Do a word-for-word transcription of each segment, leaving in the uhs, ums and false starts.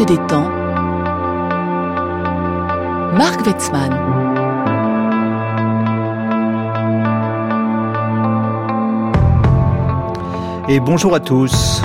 des temps, Marc Wetzmann. Et bonjour à tous.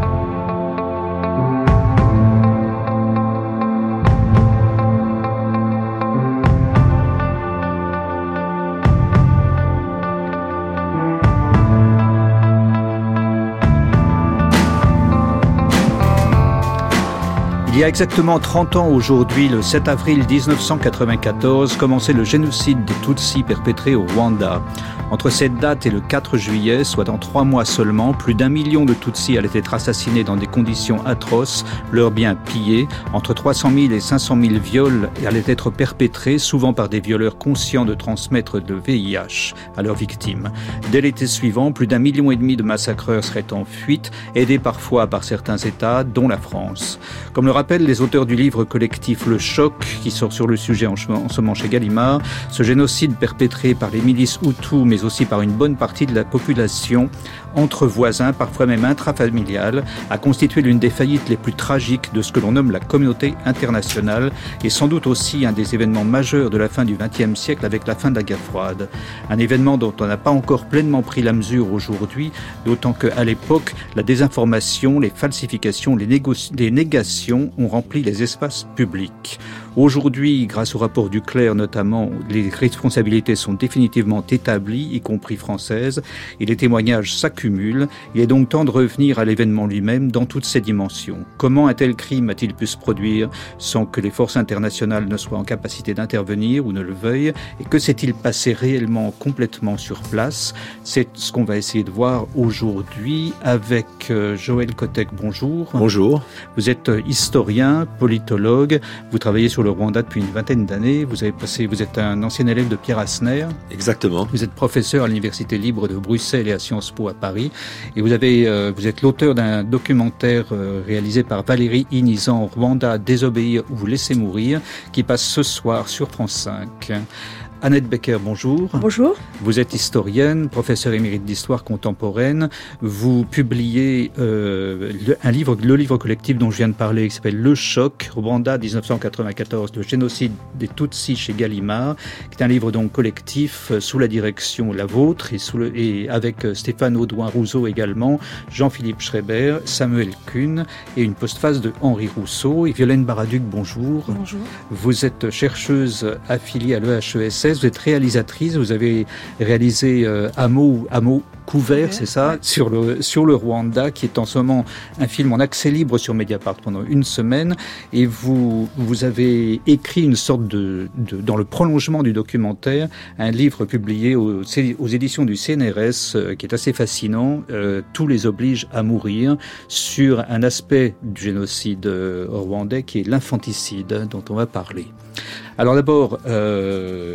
Il y a exactement trente ans aujourd'hui, le sept avril dix-neuf cent quatre-vingt-quatorze, commençait le génocide des Tutsis perpétré au Rwanda. Entre cette date et le quatre juillet, soit dans trois mois seulement, plus d'un million de Tutsis allaient être assassinés dans des conditions atroces, leurs biens pillés. Entre trois cent mille et cinq cent mille viols allaient être perpétrés, souvent par des violeurs conscients de transmettre le V I H à leurs victimes. Dès l'été suivant, plus d'un million et demi de massacreurs seraient en fuite, aidés parfois par certains États, dont la France. Comme le rappellent les auteurs du livre collectif Le Choc, qui sort sur le sujet en ce moment chez Gallimard, ce génocide perpétré par les milices Hutus, mais aussi par une bonne partie de la population, entre voisins, parfois même intrafamiliales, a constitué l'une des faillites les plus tragiques de ce que l'on nomme la communauté internationale, et sans doute aussi un des événements majeurs de la fin du vingtième siècle avec la fin de la guerre froide. Un événement dont on n'a pas encore pleinement pris la mesure aujourd'hui, d'autant qu'à l'époque, la désinformation, les falsifications, les, négo- les négations ont rempli les espaces publics. Aujourd'hui, grâce au rapport du Clerc notamment, les responsabilités sont définitivement établies, y compris françaises, et les témoignages s'accumulent. Il est donc temps de revenir à l'événement lui-même dans toutes ses dimensions. Comment un tel crime a-t-il pu se produire sans que les forces internationales ne soient en capacité d'intervenir ou ne le veuillent? Et que s'est-il passé réellement, complètement sur place? C'est ce qu'on va essayer de voir aujourd'hui avec euh, Joël Kotek. Bonjour. Bonjour. Vous êtes historien, politologue, vous travaillez sur le Rwanda depuis une vingtaine d'années. Vous avez passé, vous êtes un ancien élève de Pierre Asner. Exactement. Vous êtes professeur à l'Université libre de Bruxelles et à Sciences Po à Paris. Et vous avez, euh, vous êtes l'auteur d'un documentaire euh, réalisé par Valérie Inizan, Rwanda, désobéir ou laisser mourir, qui passe ce soir sur France cinq. Annette Becker, bonjour. Bonjour. Vous êtes historienne, professeure émérite d'histoire contemporaine. Vous publiez euh, le, un livre, le livre collectif dont je viens de parler, qui s'appelle Le Choc, Rwanda dix-neuf cent quatre-vingt-quatorze, le génocide des Tutsis chez Gallimard, qui est un livre donc collectif euh, sous la direction la vôtre et, sous le, et avec euh, Stéphane Audouin-Rousseau également, Jean-Philippe Schreiber, Samuel Kuhn et une postface de Henri Rousseau. Et Violaine Baraduc, bonjour. Bonjour. Vous êtes chercheuse affiliée à l'E H E S S. Vous êtes réalisatrice, vous avez réalisé euh, Hameau, Hameau couvert, ouais, c'est ça, ouais. sur le sur le Rwanda, qui est en ce moment un film en accès libre sur Mediapart pendant une semaine. Et vous vous avez écrit une sorte de, de dans le prolongement du documentaire, un livre publié aux, aux éditions du C N R S euh, qui est assez fascinant. Euh, Tous les obligent à mourir, sur un aspect du génocide euh, rwandais qui est l'infanticide, dont on va parler. Alors d'abord, euh,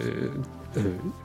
euh,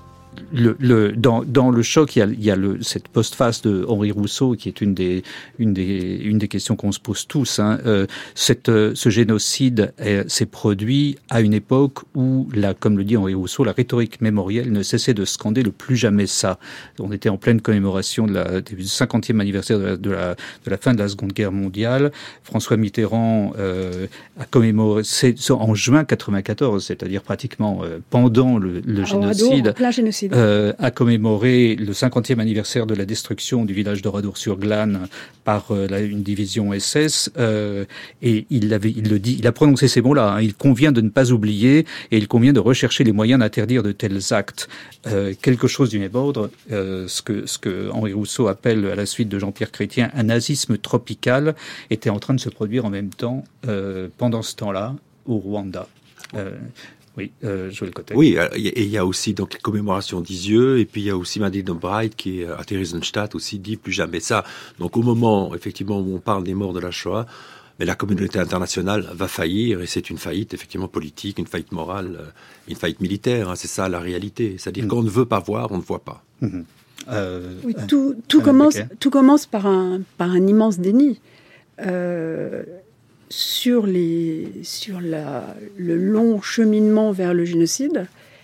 le, le, dans, dans le choc, il y a, il y a le, cette postface de Henri Rousseau qui est une des, une des, une des questions qu'on se pose tous. Hein. Euh, cette, ce génocide est, s'est produit à une époque où, la, comme le dit Henri Rousseau, la rhétorique mémorielle ne cessait de scander le plus jamais ça. On était en pleine commémoration de la, du cinquantième anniversaire de la, de, la, de la fin de la Seconde Guerre mondiale. François Mitterrand euh, a commémoré c'est, en juin quatre-vingt-quatorze, c'est-à-dire pratiquement euh, pendant le, le génocide. En plein génocide. Euh, a commémoré le cinquantième anniversaire de la destruction du village d'Oradour-sur-Glane par euh, la, une division S S, euh, et il, avait, il le dit, il a prononcé ces mots-là, hein, il convient de ne pas oublier et il convient de rechercher les moyens d'interdire de tels actes. Euh, quelque chose du même ordre, euh, ce que, ce que Henri Rousseau appelle à la suite de Jean-Pierre Chrétien un nazisme tropical, était en train de se produire en même temps, euh, pendant ce temps-là, au Rwanda. Euh, Oui, euh, Joël Kotek. Oui, et il y a aussi donc les commémorations d'Isieux, et puis il y a aussi Madeleine Albright qui, à Theresienstadt aussi, dit plus jamais ça. Donc au moment, effectivement, où on parle des morts de la Shoah, mais la communauté internationale va faillir, et c'est une faillite, effectivement, politique, une faillite morale, une faillite militaire, hein, c'est ça la réalité. C'est-à-dire mmh. qu'on ne veut pas voir, on ne voit pas. Mmh. Euh, oui, tout, tout, commence, tout commence par un, par un immense déni. Euh, Sur, les, sur la, le long cheminement vers le génocide,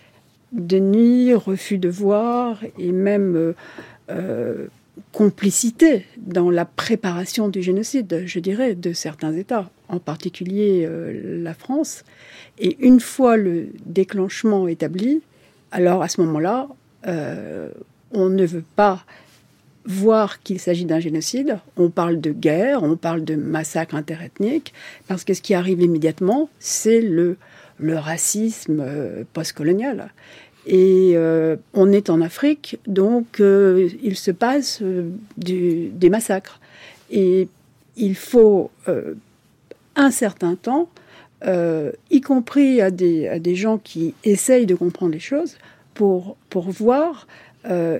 déni, refus de voir et même euh, complicité dans la préparation du génocide, je dirais, de certains États. en particulier euh, la France. Et une fois le déclenchement établi, alors à ce moment-là, euh, on ne veut pas voir qu'il s'agit d'un génocide. On parle de guerre, on parle de massacre interethnique, parce que ce qui arrive immédiatement, c'est le, le racisme euh, postcolonial. Et euh, on est en Afrique, donc euh, il se passe euh, du, des massacres. Et il faut euh, un certain temps, euh, y compris à des, à des gens qui essayent de comprendre les choses, pour, pour voir euh,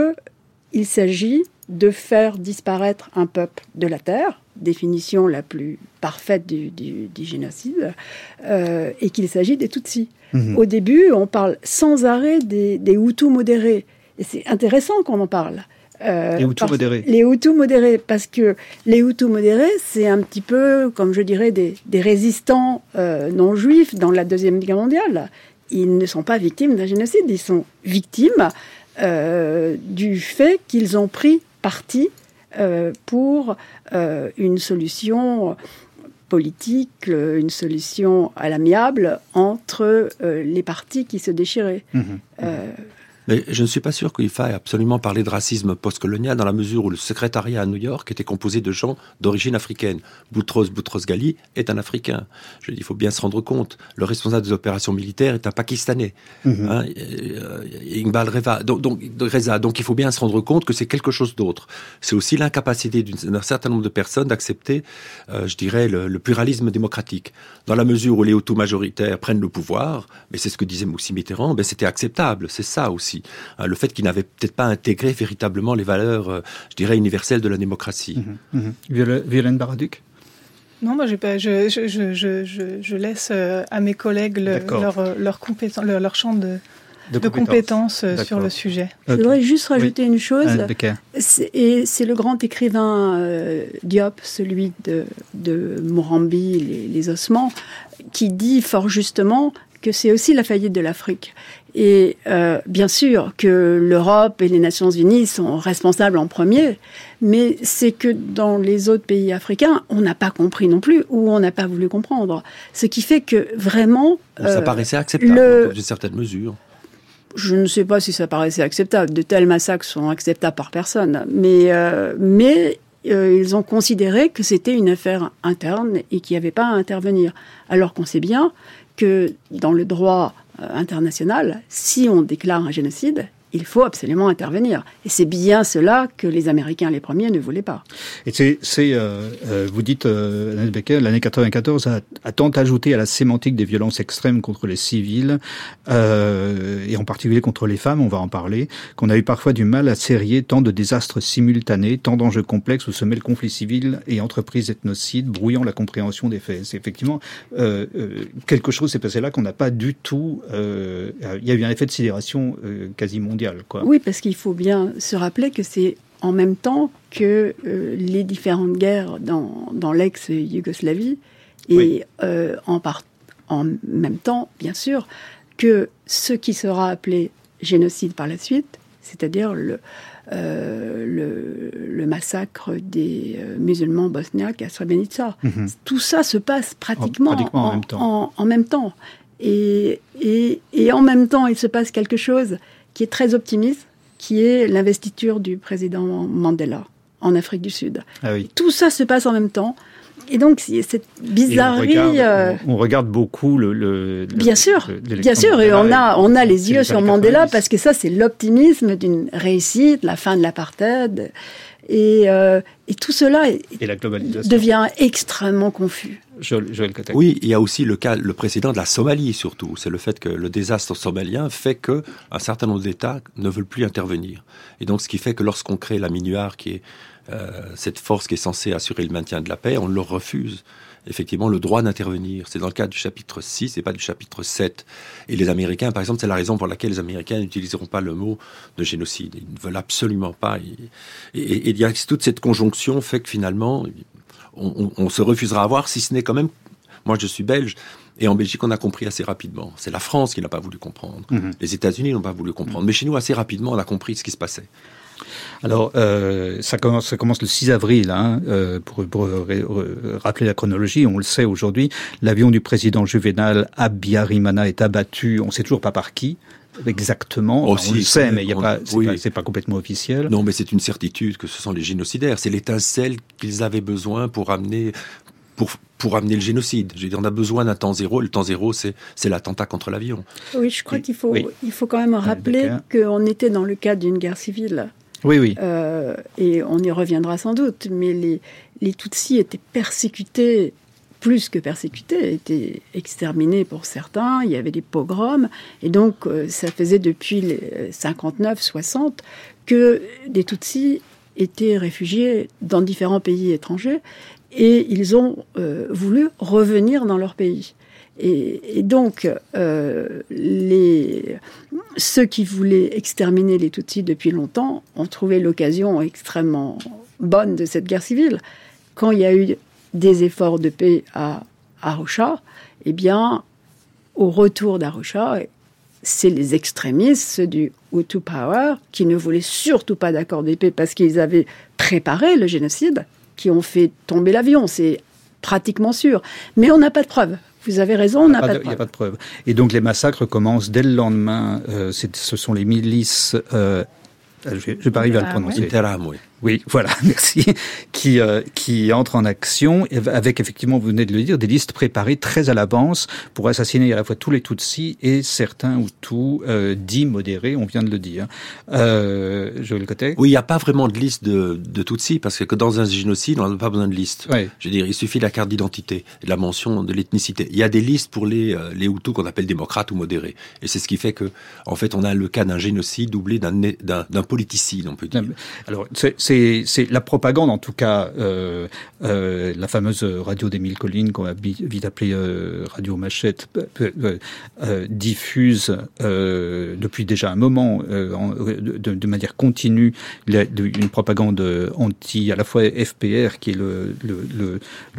qu'il s'agit de faire disparaître un peuple de la terre, définition la plus parfaite du, du, du génocide, euh, et qu'il s'agit des Tutsis. Mmh. Au début, on parle sans arrêt des, des Hutus modérés. Et c'est intéressant qu'on en parle. Euh, les Hutus modérés. Les Hutus modérés, parce que les Hutus modérés, c'est un petit peu, comme je dirais, des, des résistants euh, non-juifs dans la Deuxième Guerre mondiale. Ils ne sont pas victimes d'un génocide, ils sont victimes euh, du fait qu'ils ont pris parti euh, pour euh, une solution politique, une solution à l'amiable entre euh, les partis qui se déchiraient. Mmh. Euh, Mais je ne suis pas sûr qu'il faille absolument parler de racisme postcolonial dans la mesure où le secrétariat à New York était composé de gens d'origine africaine. Boutros Boutros-Ghali est un Africain. Je dis, il faut bien se rendre compte. Le responsable des opérations militaires est un Pakistanais. Mm-hmm. Hein, Iqbal Reza. Donc, donc, Reza. Donc il faut bien se rendre compte que c'est quelque chose d'autre. C'est aussi l'incapacité d'un certain nombre de personnes d'accepter, euh, je dirais, le, le pluralisme démocratique. Dans la mesure où les Hutus majoritaires prennent le pouvoir, mais c'est ce que disait Moussi Mitterrand, ben c'était acceptable. C'est ça aussi. Le fait qu'ils n'avaient peut-être pas intégré véritablement les valeurs, euh, je dirais, universelles de la démocratie. Mmh, mmh. Violaine Baraduc ? Non, moi, j'ai pas, je, je, je, je, je laisse à mes collègues le, leur, leur, compétence, leur, leur champ de, de, de compétences, compétences sur le sujet. Okay. Je voudrais juste rajouter oui. une chose. Ah, c'est, et c'est le grand écrivain euh, Diop, celui de, de Morambi, les, les ossements, qui dit fort justement que c'est aussi la faillite de l'Afrique. Et euh, bien sûr que l'Europe et les Nations Unies sont responsables en premier, mais c'est que dans les autres pays africains, on n'a pas compris non plus, ou on n'a pas voulu comprendre. Ce qui fait que vraiment... Bon, ça euh, paraissait acceptable, le... dans une certaine mesure. Je ne sais pas si ça paraissait acceptable. De tels massacres sont acceptables par personne. Mais, euh, mais euh, ils ont considéré que c'était une affaire interne et qu'il n'y avait pas à intervenir. Alors qu'on sait bien que dans le droit euh, international, si on déclare un génocide, il faut absolument intervenir. Et c'est bien cela que les Américains, les premiers, ne voulaient pas. Et c'est, c'est euh, euh, vous dites, euh, Annette Becker, l'année quatre-vingt-quatorze a, a tant ajouté à la sémantique des violences extrêmes contre les civils, euh, et en particulier contre les femmes, on va en parler, qu'on a eu parfois du mal à sérier tant de désastres simultanés, tant d'enjeux complexes où se mêlent conflits civils et entreprises etnocides, brouillant la compréhension des faits. C'est effectivement euh, euh, quelque chose s'est passé là qu'on n'a pas du tout... Euh, il y a eu un effet de sidération euh, quasi mondial. Quoi. Oui, parce qu'il faut bien se rappeler que c'est en même temps que euh, les différentes guerres dans, dans l'ex-Yougoslavie et oui. euh, en, part, en même temps, bien sûr, que ce qui sera appelé génocide par la suite, c'est-à-dire le, euh, le, le massacre des euh, musulmans bosniaques à Srebrenica. Mm-hmm. Tout ça se passe pratiquement, en, pratiquement en, en, même temps. En, en même temps. Et, et, et en même temps, il se passe quelque chose qui est très optimiste, qui est l'investiture du président Mandela en Afrique du Sud. Ah oui. Tout ça se passe en même temps. Et donc, cette bizarrerie... Et on, regarde, on, on regarde beaucoup le... le bien sûr, le, bien sûr. Et on a, on a les yeux sur Mandela parce que ça, c'est l'optimisme d'une réussite, la fin de l'apartheid. Et, euh, et tout cela est, et la globalisation. Devient extrêmement confus. Joël Katak. Oui, il y a aussi le cas, le précédent de la Somalie surtout. C'est le fait que le désastre somalien fait que un certain nombre d'États ne veulent plus intervenir. Et donc, ce qui fait que lorsqu'on crée la MINUAR, qui est euh, cette force qui est censée assurer le maintien de la paix, on leur refuse effectivement le droit d'intervenir. C'est dans le cadre du chapitre six et pas du chapitre sept. Et les Américains, par exemple, c'est la raison pour laquelle les Américains n'utiliseront pas le mot de génocide. Ils ne veulent absolument pas. Et, et, et il y a toute cette conjonction fait que finalement, on, on, on se refusera à voir, si ce n'est quand même... Moi, je suis belge, et en Belgique, on a compris assez rapidement. C'est la France qui n'a pas voulu comprendre. Mmh. Les États-Unis n'ont pas voulu comprendre. Mmh. Mais chez nous, assez rapidement, on a compris ce qui se passait. Alors, euh, ça, commence, ça commence le six avril, hein, euh, pour, pour euh, rappeler la chronologie, on le sait aujourd'hui, l'avion du président Juvénal à Biarimana est abattu, on ne sait toujours pas par qui. Exactement, oh, enfin, si, on le sait, mais il y a on, pas, c'est, oui. pas, c'est pas complètement officiel. Non, mais c'est une certitude que ce sont les génocidaires. C'est l'étincelle qu'ils avaient besoin pour amener, pour, pour amener le génocide. Je veux dire, on a besoin d'un temps zéro. Le temps zéro, c'est, c'est l'attentat contre l'avion. Oui, je crois oui. qu'il faut, oui. il faut quand même rappeler qu'on était dans le cadre d'une guerre civile. Oui, oui. Euh, et on y reviendra sans doute. Mais les, les Tutsis étaient persécutés, plus que persécutés, étaient exterminés pour certains. Il y avait des pogroms. Et donc, euh, ça faisait depuis les cinquante-neuf soixante que des Tutsis étaient réfugiés dans différents pays étrangers. Et ils ont euh, voulu revenir dans leur pays. Et, et donc, euh, les, ceux qui voulaient exterminer les Tutsis depuis longtemps ont trouvé l'occasion extrêmement bonne de cette guerre civile. Quand il y a eu des efforts de paix à Arusha, eh bien, au retour d'Arusha, c'est les extrémistes, ceux du Hutu Power, qui ne voulaient surtout pas d'accord de paix parce qu'ils avaient préparé le génocide, qui ont fait tomber l'avion. C'est pratiquement sûr. Mais on n'a pas de preuves. Vous avez raison, on n'a pas, pas de preuves. Il n'y a pas de preuves. Et donc les massacres commencent dès le lendemain. Euh, c'est, ce sont les milices... Euh, je ne vais pas arriver à le prononcer. Interam, oui. Oui, voilà, merci. Qui euh, qui entre en action avec, effectivement, vous venez de le dire, des listes préparées très à l'avance pour assassiner à la fois tous les Tutsis et certains Hutus euh, dits modérés, on vient de le dire. Euh, Joël Cotet ? Oui, il n'y a pas vraiment de liste de, de Tutsis, parce que dans un génocide, on n'a pas besoin de liste. Oui. Je veux dire, il suffit de la carte d'identité, de la mention de l'ethnicité. Il y a des listes pour les, euh, les Hutus qu'on appelle démocrates ou modérés. Et c'est ce qui fait que, en fait, on a le cas d'un génocide doublé d'un, d'un, d'un politicide, on peut dire. Alors, c'est, c'est C'est, c'est la propagande, en tout cas, euh, euh, la fameuse radio d'Émile Colline, qu'on a vite appelée euh, Radio Machette, euh, euh, diffuse euh, depuis déjà un moment, euh, en, de, de manière continue, la, de, une propagande anti, à la fois F P R, qui est le le le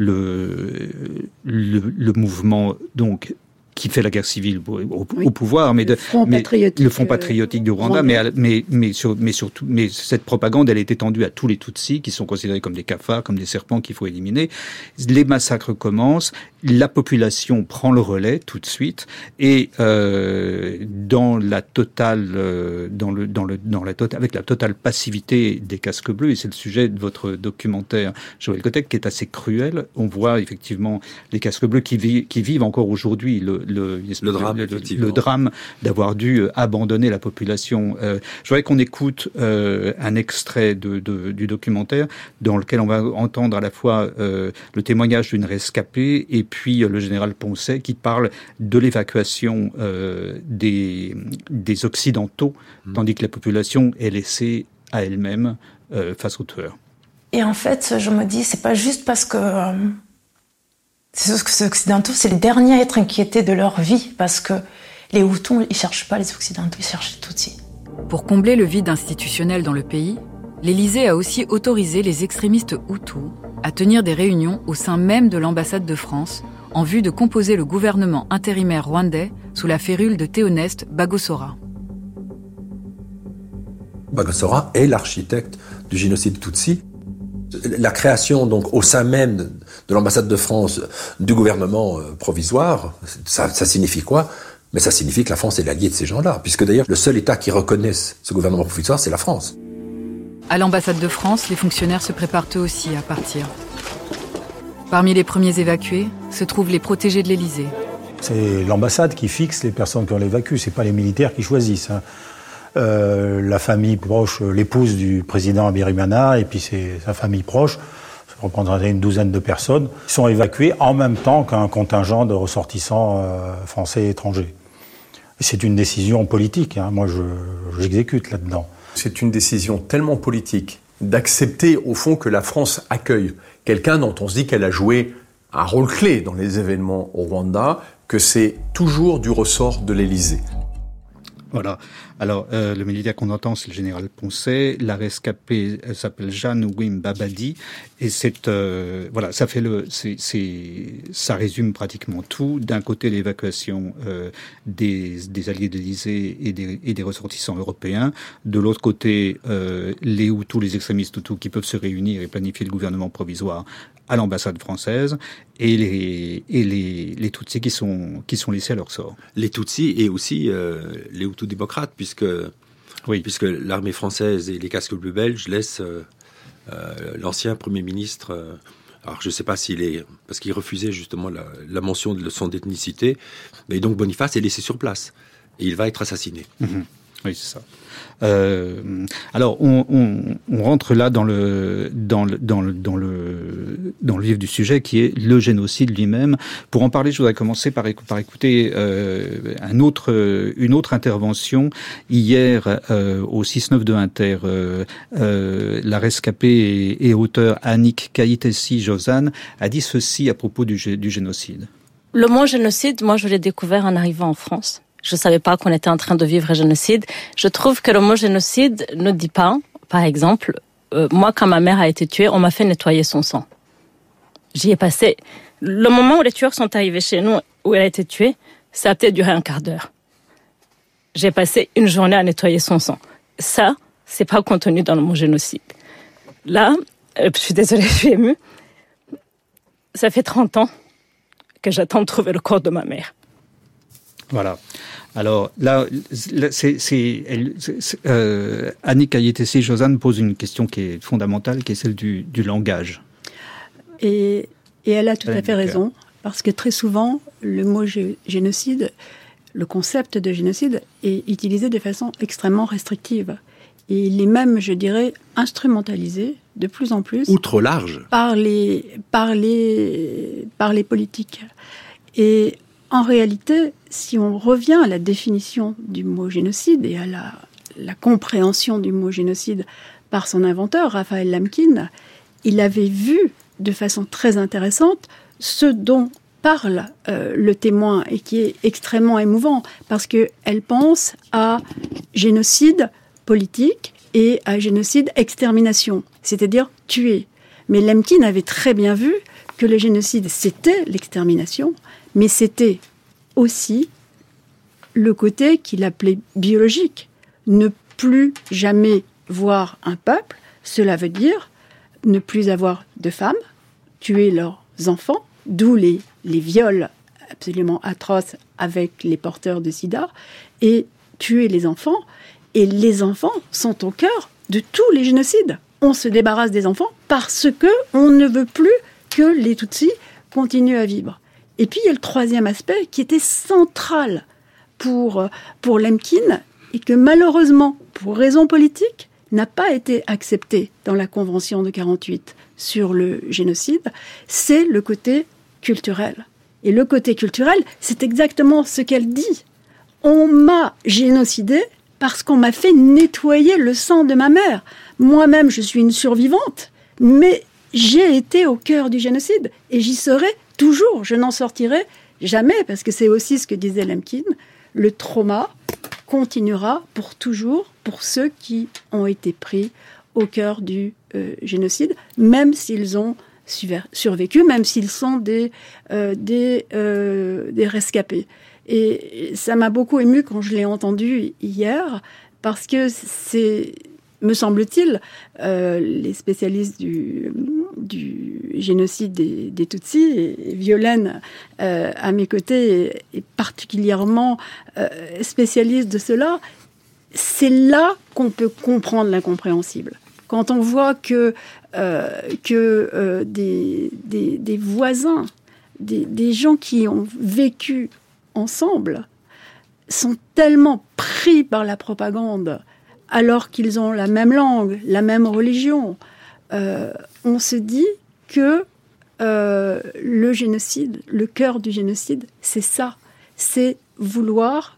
le, le, le mouvement donc qui fait la guerre civile au, au, oui. au pouvoir, mais, de, le front mais patriotique, le front patriotique du Rwanda, euh, mais, mais, mais, sur, mais surtout, mais cette propagande, elle est étendue à tous les Tutsis qui sont considérés comme des cafards, comme des serpents qu'il faut éliminer. Les massacres commencent, la population prend le relais tout de suite, et euh, dans la totale, euh, dans le, dans le, dans la totale, avec la totale passivité des casques bleus, et c'est le sujet de votre documentaire, Joël Cotet, qui est assez cruel. On voit effectivement les casques bleus qui, vi- qui vivent encore aujourd'hui le Le, le drame, le, le, le drame d'avoir dû abandonner la population. Euh, je voudrais qu'on écoute euh, un extrait de, de, du documentaire dans lequel on va entendre à la fois euh, le témoignage d'une rescapée et puis euh, le général Poncet qui parle de l'évacuation euh, des, des Occidentaux, mmh. tandis que la population est laissée à elle-même euh, face aux tueurs. Et en fait, je me dis, c'est pas juste parce que... Euh... Ces Occidentaux, c'est les derniers à être inquiétés de leur vie, parce que les Hutus, ils cherchent pas les Occidentaux, ils cherchent les Tutsis. Pour combler le vide institutionnel dans le pays, l'Élysée a aussi autorisé les extrémistes Hutus à tenir des réunions au sein même de l'ambassade de France, en vue de composer le gouvernement intérimaire rwandais sous la férule de Théoneste Bagosora. Bagosora est l'architecte du génocide Tutsi. La création, donc, au sein même de l'ambassade de France, du gouvernement provisoire, ça, ça signifie quoi ? Mais ça signifie que la France est l'allié de ces gens-là, puisque d'ailleurs, le seul État qui reconnaisse ce gouvernement provisoire, c'est la France. À l'ambassade de France, les fonctionnaires se préparent eux aussi à partir. Parmi les premiers évacués se trouvent les protégés de l'Élysée. C'est l'ambassade qui fixe les personnes qu'on évacue, c'est pas les militaires qui choisissent, hein. Euh, la famille proche, l'épouse du président Abiyarimana et puis c'est sa famille proche, ça représente une douzaine de personnes, sont évacuées en même temps qu'un contingent de ressortissants euh, français et étrangers. Et c'est une décision politique, hein. Moi je, j'exécute là-dedans. C'est une décision tellement politique d'accepter au fond que la France accueille quelqu'un dont on se dit qu'elle a joué un rôle clé dans les événements au Rwanda, que c'est toujours du ressort de l'Élysée. Voilà. Alors, euh, le militaire qu'on entend, c'est le général Poncet. La rescapée, elle s'appelle Jeanne Wim Babadi. Et c'est, euh, voilà, ça fait le, c'est, c'est, ça résume pratiquement tout. D'un côté, l'évacuation euh, des, des alliés de l'Élysée et des, et des ressortissants européens. De l'autre côté, euh, les Hutus, les extrémistes Hutus qui peuvent se réunir et planifier le gouvernement provisoire à l'ambassade française, et les et les les Tutsis qui sont qui sont laissés à leur sort. Les Tutsis et aussi euh, les Hutus démocrates, puisque oui. puisque l'armée française et les casques bleus belges laissent euh, euh, l'ancien Premier ministre. Euh, alors je ne sais pas s'il est parce qu'il refusait justement la, la mention de son ethnicité, mais donc Boniface est laissé sur place et il va être assassiné. Mmh. Oui, c'est ça. Euh, alors, on, on, on rentre là dans le dans le dans le dans le dans le vif du sujet, qui est le génocide lui-même. Pour en parler, je voudrais commencer par par écouter euh, un autre une autre intervention hier euh, au six neuf de Inter. Euh, euh, la rescapée et, et auteure Annick Kayitesi-Jozan a dit ceci à propos du, du génocide. Le mot génocide, moi, je l'ai découvert en arrivant en France. Je savais pas qu'on était en train de vivre un génocide. Je trouve que le mot génocide ne dit pas, par exemple, euh, moi, quand ma mère a été tuée, on m'a fait nettoyer son sang. J'y ai passé. Le moment où les tueurs sont arrivés chez nous, où elle a été tuée, ça a peut-être duré un quart d'heure. J'ai passé une journée à nettoyer son sang. Ça, c'est pas contenu dans le mot génocide. Là, euh, je suis désolée, je suis émue. Ça fait trente ans que j'attends de trouver le corps de ma mère. Voilà. Alors là, c'est, c'est, elle, c'est, euh, Annick Kayitesi-Jozan pose une question qui est fondamentale, qui est celle du, du langage. Et, et elle a tout à fait raison, parce que très souvent, le mot gé- génocide, le concept de génocide est utilisé de façon extrêmement restrictive. Et il est même, je dirais, instrumentalisé de plus en plus. Ou trop large. Par les, par les, par les politiques. Et en réalité, si on revient à la définition du mot génocide et à la, la compréhension du mot génocide par son inventeur, Raphaël Lemkin, il avait vu de façon très intéressante ce dont parle euh, le témoin et qui est extrêmement émouvant parce qu'elle pense à génocide politique et à génocide extermination, c'est-à-dire tuer. Mais Lemkin avait très bien vu que le génocide, c'était l'extermination, mais c'était aussi le côté qu'il appelait biologique. Ne plus jamais voir un peuple, cela veut dire ne plus avoir de femmes, tuer leurs enfants, d'où les, les viols absolument atroces avec les porteurs de sida, et tuer les enfants. Et les enfants sont au cœur de tous les génocides. On se débarrasse des enfants parce qu'on ne veut plus que les Tutsis continuent à vivre. Et puis, il y a le troisième aspect qui était central pour, pour Lemkin et que malheureusement, pour raisons politiques, n'a pas été accepté dans la Convention de quarante-huit sur le génocide, c'est le côté culturel. Et le côté culturel, c'est exactement ce qu'elle dit. On m'a génocidé parce qu'on m'a fait nettoyer le sang de ma mère. Moi-même, je suis une survivante, mais j'ai été au cœur du génocide et j'y serai toujours. Je n'en sortirai jamais, parce que c'est aussi ce que disait Lemkin. Le trauma continuera pour toujours pour ceux qui ont été pris au cœur du euh, génocide, même s'ils ont survécu, même s'ils sont des, euh, des, euh, des rescapés. Et ça m'a beaucoup émue quand je l'ai entendu hier, parce que c'est, me semble-t-il, euh, les spécialistes du, du génocide des, des Tutsis, et Violaine euh, à mes côtés est, est particulièrement euh, spécialiste de cela, c'est là qu'on peut comprendre l'incompréhensible. Quand on voit que, euh, que euh, des, des, des voisins, des, des gens qui ont vécu ensemble, sont tellement pris par la propagande, alors qu'ils ont la même langue, la même religion, euh, on se dit que euh, le génocide, le cœur du génocide, c'est ça. C'est vouloir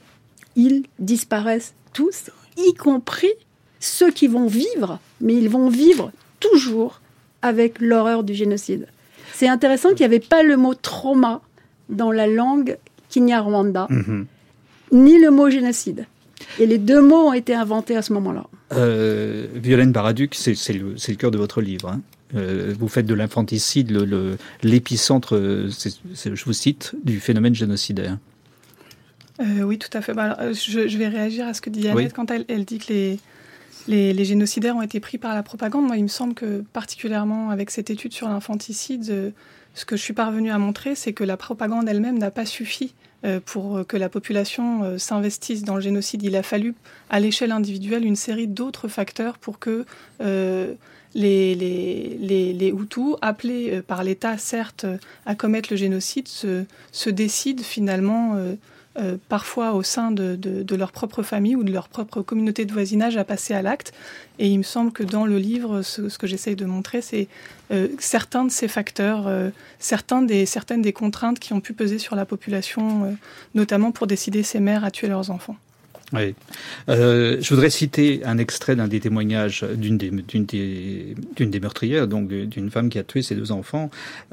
qu'ils disparaissent tous, y compris ceux qui vont vivre, mais ils vont vivre toujours avec l'horreur du génocide. C'est intéressant qu'il n'y avait pas le mot trauma dans la langue Kinyarwanda, mmh. ni le mot génocide. Et les deux mots ont été inventés à ce moment-là. Euh, Violaine Baraduc, c'est, c'est, le, c'est le cœur de votre livre. Hein. Euh, vous faites de l'infanticide le, le, l'épicentre, c'est, c'est, je vous cite, du phénomène génocidaire. Euh, oui, tout à fait. Bah, alors, je, je vais réagir à ce que dit Annette oui. quand elle, elle dit que les, les, les génocidaires ont été pris par la propagande. Moi, il me semble que, particulièrement avec cette étude sur l'infanticide, euh, ce que je suis parvenue à montrer, c'est que la propagande elle-même n'a pas suffi euh, pour que la population euh, s'investisse dans le génocide. Il a fallu, à l'échelle individuelle, une série d'autres facteurs pour que euh, les, les, les, les Hutus, appelés euh, par l'État, certes, euh, à commettre le génocide, se, se décident finalement... Euh, Euh, parfois au sein de, de, de leur propre famille ou de leur propre communauté de voisinage à passer à l'acte. Et il me semble que dans le livre, ce, ce que j'essaye de montrer, c'est euh, certains de ces facteurs, euh, certains des, certaines des contraintes qui ont pu peser sur la population, euh, notamment pour décider ces mères à tuer leurs enfants. Oui. Euh, je voudrais citer un extrait d'un des témoignages d'une des, d'une des, d'une des meurtrières, donc d'une femme qui a tué ses deux enfants.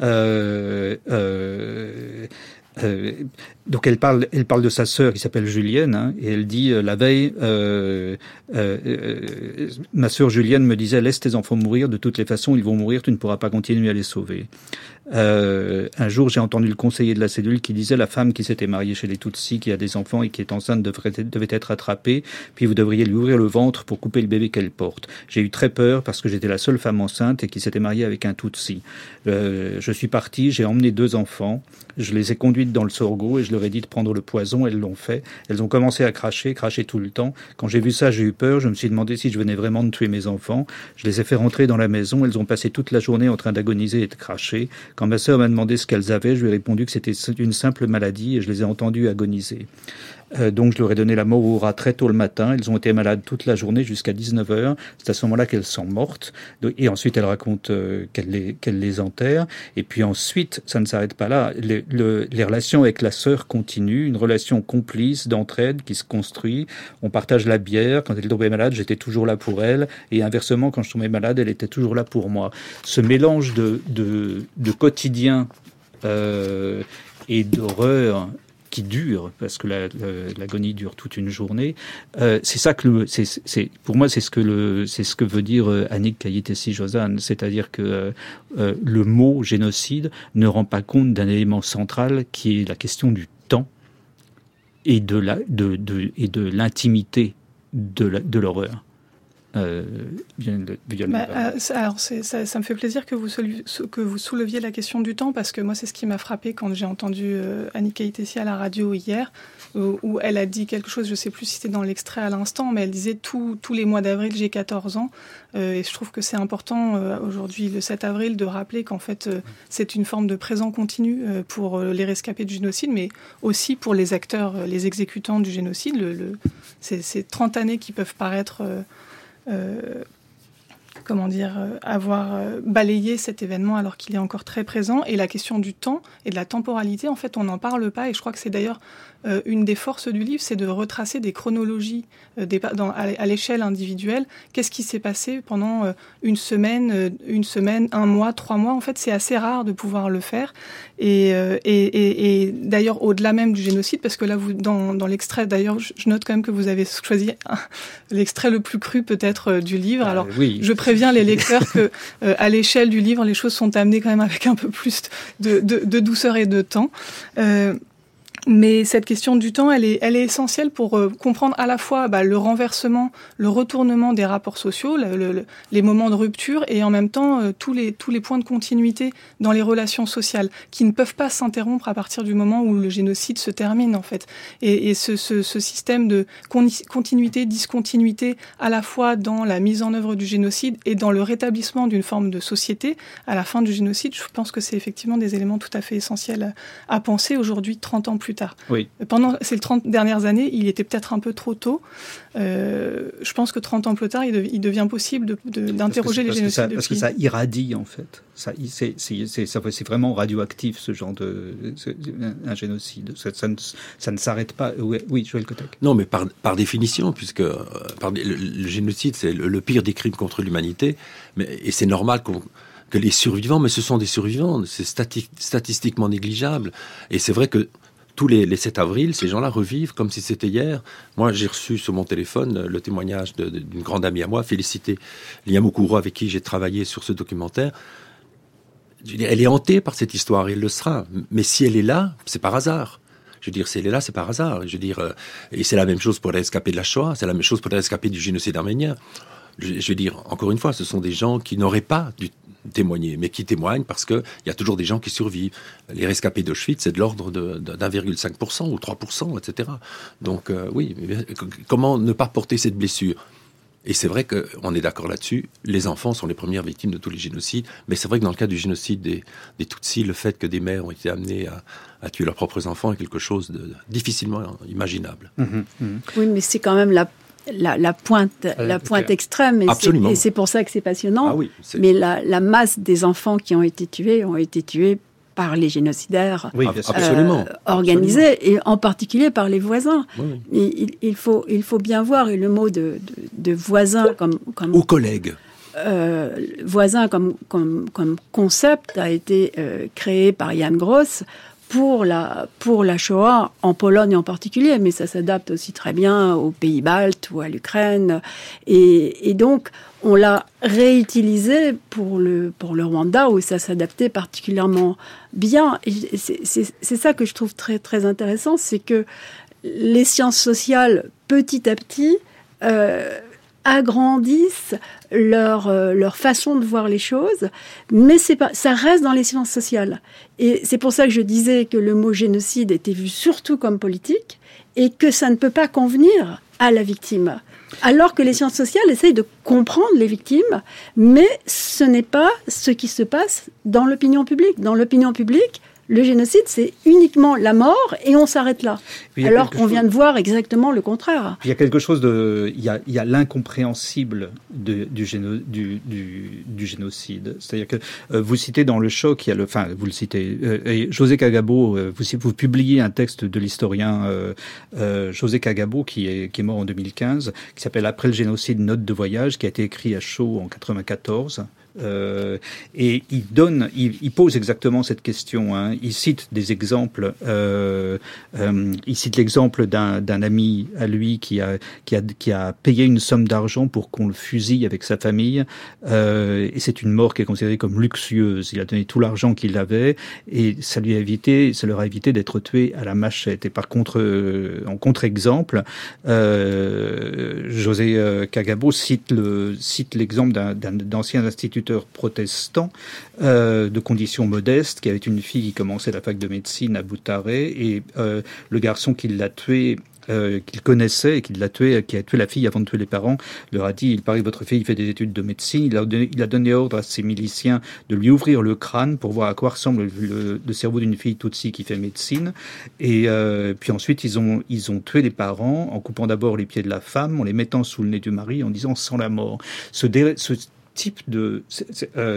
Euh, euh, Euh, donc elle parle, elle parle de sa sœur qui s'appelle Julienne, hein, et elle dit euh, la veille, euh, euh, euh, ma sœur Julienne me disait laisse tes enfants mourir, de toutes les façons ils vont mourir, tu ne pourras pas continuer à les sauver. Euh, un jour j'ai entendu le conseiller de la cellule qui disait la femme qui s'était mariée chez les Tutsis, qui a des enfants et qui est enceinte devrait, devait être attrapée, puis vous devriez lui ouvrir le ventre pour couper le bébé qu'elle porte. J'ai eu très peur parce que j'étais la seule femme enceinte et qui s'était mariée avec un Tutsi. Euh, je suis partie, j'ai emmené deux enfants, je les ai conduites dans le sorgho et je leur ai dit de prendre le poison, elles l'ont fait. Elles ont commencé à cracher, cracher tout le temps. Quand j'ai vu ça, j'ai eu peur, je me suis demandé si je venais vraiment de tuer mes enfants. Je les ai fait rentrer dans la maison, elles ont passé toute la journée en train d'agoniser et de cracher. Quand ma sœur m'a demandé ce qu'elles avaient, je lui ai répondu que c'était une simple maladie et je les ai entendues agoniser. Euh, donc je leur ai donné la mort au rat très tôt le matin. Elles ont été malades toute la journée jusqu'à dix-neuf heures. C'est à ce moment-là qu'elles sont mortes. Et ensuite, elle raconte euh, qu'elle les, qu'elle les enterre. Et puis ensuite, ça ne s'arrête pas là. Les, le, les relations avec la sœur continuent. Une relation complice, d'entraide qui se construit. On partage la bière. Quand elle tombait malade, j'étais toujours là pour elle. Et inversement, quand je tombais malade, elle était toujours là pour moi. Ce mélange de, de, de quotidien euh, et d'horreur qui dure, parce que la, la, l'agonie dure toute une journée. Euh, c'est ça que le, c'est, c'est, pour moi, c'est ce que le, c'est ce que veut dire euh, Annick Kayitesi-Jozan, c'est-à-dire que euh, euh, le mot génocide ne rend pas compte d'un élément central qui est la question du temps et de la, de, de, et de l'intimité de, la, de l'horreur. Euh, bah, euh, ça, alors c'est, ça, ça me fait plaisir que vous, que vous souleviez la question du temps, parce que moi c'est ce qui m'a frappé quand j'ai entendu euh, Annick Kayitesi à la radio hier, où, où elle a dit quelque chose, je ne sais plus si c'était dans l'extrait à l'instant, mais elle disait tous les mois d'avril j'ai quatorze ans, euh, et je trouve que c'est important euh, aujourd'hui le sept avril de rappeler qu'en fait euh, c'est une forme de présent continu euh, pour euh, les rescapés du génocide, mais aussi pour les acteurs, euh, les exécutants du génocide. Le, le, c'est, c'est trente années qui peuvent paraître... Euh, Euh, comment dire, euh, avoir euh, balayé cet événement alors qu'il est encore très présent. Et la question du temps et de la temporalité, en fait, on n'en parle pas. Et je crois que c'est d'ailleurs euh, une des forces du livre, c'est de retracer des chronologies euh, des, dans, à, à l'échelle individuelle. Qu'est-ce qui s'est passé pendant euh, une semaine, euh, une semaine, un mois, trois mois. En fait, c'est assez rare de pouvoir le faire. Et, euh, et, et, et d'ailleurs, au-delà même du génocide, parce que là, vous, dans, dans l'extrait, d'ailleurs, je, je note quand même que vous avez choisi un, l'extrait le plus cru peut-être euh, du livre. Alors, euh, oui. je préviens les lecteurs que, euh, à l'échelle du livre, les choses sont amenées quand même avec un peu plus de, de, de douceur et de temps. Euh, Mais cette question du temps, elle est, elle est essentielle pour euh, comprendre à la fois bah, le renversement, le retournement des rapports sociaux, le, le, les moments de rupture, et en même temps euh, tous les tous les points de continuité dans les relations sociales qui ne peuvent pas s'interrompre à partir du moment où le génocide se termine en fait. Et, et ce, ce, ce système de continuité, discontinuité, à la fois dans la mise en œuvre du génocide et dans le rétablissement d'une forme de société à la fin du génocide, je pense que c'est effectivement des éléments tout à fait essentiels à, à penser aujourd'hui, trente ans plus tard. Oui. Pendant ces trente dernières années, il était peut-être un peu trop tôt. Euh, je pense que trente ans plus tard, il, de, il devient possible de, de, d'interroger parce que, les parce génocides. Que ça, parce que ça irradie, en fait. Ça, c'est, c'est, c'est, ça, c'est vraiment radioactif, ce genre de... C'est, un génocide. Ça, ça, ne, ça ne s'arrête pas. Oui, Joël Kotek. Non, mais par, par définition, puisque euh, par, le, le génocide, c'est le, le pire des crimes contre l'humanité, mais, et c'est normal qu'on... que les survivants, mais ce sont des survivants, c'est stati- statistiquement négligeable. Et c'est vrai que tous les, les sept avril, ces gens-là revivent comme si c'était hier. Moi, j'ai reçu sur mon téléphone le témoignage de, de, d'une grande amie à moi, Félicité Liamokuro, avec qui j'ai travaillé sur ce documentaire. Je veux dire, elle est hantée par cette histoire, et elle le sera. Mais si elle est là, c'est par hasard. Je veux dire, si elle est là, c'est par hasard. Je veux dire, euh, et c'est la même chose pour les rescapés de la Shoah, c'est la même chose pour les rescapés du génocide arménien. Je, je veux dire, encore une fois, ce sont des gens qui n'auraient pas dû témoigner, mais qui témoignent parce qu'il y a toujours des gens qui survivent. Les rescapés d'Auschwitz, c'est de l'ordre de, de, d'un virgule cinq pour cent ou trois pour cent, et cetera. Donc, euh, oui, mais comment ne pas porter cette blessure ? Et c'est vrai qu'on est d'accord là-dessus, les enfants sont les premières victimes de tous les génocides, mais c'est vrai que dans le cas du génocide des, des Tutsis, le fait que des mères ont été amenées à, à tuer leurs propres enfants est quelque chose de difficilement imaginable. Mmh, mmh. Oui, mais c'est quand même la, la, la pointe, euh, la pointe extrême, et c'est, et c'est pour ça que c'est passionnant. Ah oui, c'est... Mais la, la masse des enfants qui ont été tués ont été tués par les génocidaires oui, euh, organisés, absolument. Et en particulier par les voisins. Oui, oui. Il, il, faut, il faut bien voir, et le mot de, de, de voisin comme... comme Aux collègues. Euh, voisin comme, comme, comme concept a été euh, créé par Jan Gross pour la, pour la Shoah, en Pologne en particulier, mais ça s'adapte aussi très bien aux pays baltes ou à l'Ukraine. Et, et donc, on l'a réutilisé pour le, pour le Rwanda, où ça s'adaptait particulièrement bien. Et c'est, c'est, c'est ça que je trouve très, très intéressant, c'est que les sciences sociales, petit à petit, euh, agrandissent leur, euh, leur façon de voir les choses, mais c'est pas, ça reste dans les sciences sociales. Et c'est pour ça que je disais que le mot génocide était vu surtout comme politique, et que ça ne peut pas convenir à la victime. Alors que les sciences sociales essayent de comprendre les victimes, mais ce n'est pas ce qui se passe dans l'opinion publique. Dans l'opinion publique, le génocide, c'est uniquement la mort et on s'arrête là. Alors qu'on chose... vient de voir exactement le contraire. Il y a quelque chose de... Il y a, il y a l'incompréhensible de, du, géno, du, du, du génocide. C'est-à-dire que euh, vous citez dans Le Choc, il y a le... Enfin, vous le citez. Euh, et José Kagabo, euh, vous, vous publiez un texte de l'historien euh, euh, José Kagabo, qui est, qui est mort en deux mille quinze, qui s'appelle « Après le génocide, note de voyage », qui a été écrit à Sceaux en quatre-vingt-quatorze. Euh, et il donne, il, il pose exactement cette question. Hein. Il cite des exemples. Euh, euh, il cite l'exemple d'un, d'un ami à lui qui a, qui a, qui a payé une somme d'argent pour qu'on le fusille avec sa famille. Euh, et c'est une mort qui est considérée comme luxueuse. Il a donné tout l'argent qu'il avait et ça lui a évité, ça leur a évité d'être tué à la machette. Et par contre, euh, en contre-exemple, euh, José euh, Kagabo cite le, cite l'exemple d'un, d'un d'ancien instituteur protestant euh, de conditions modestes, qui avait une fille qui commençait la fac de médecine à Boutaré, et euh, le garçon qui l'a tué, euh, qu'il connaissait et qui l'a tué, qui a tué la fille avant de tuer les parents, leur a dit: il paraît que votre fille fait des études de médecine. Il a donné, il a donné ordre à ses miliciens de lui ouvrir le crâne pour voir à quoi ressemble le, le cerveau d'une fille Tutsi qui fait médecine. Et euh, puis ensuite, ils ont, ils ont tué les parents en coupant d'abord les pieds de la femme, en les mettant sous le nez du mari, en disant sans la mort. Ce, dé, ce type de... C'est, c'est, euh,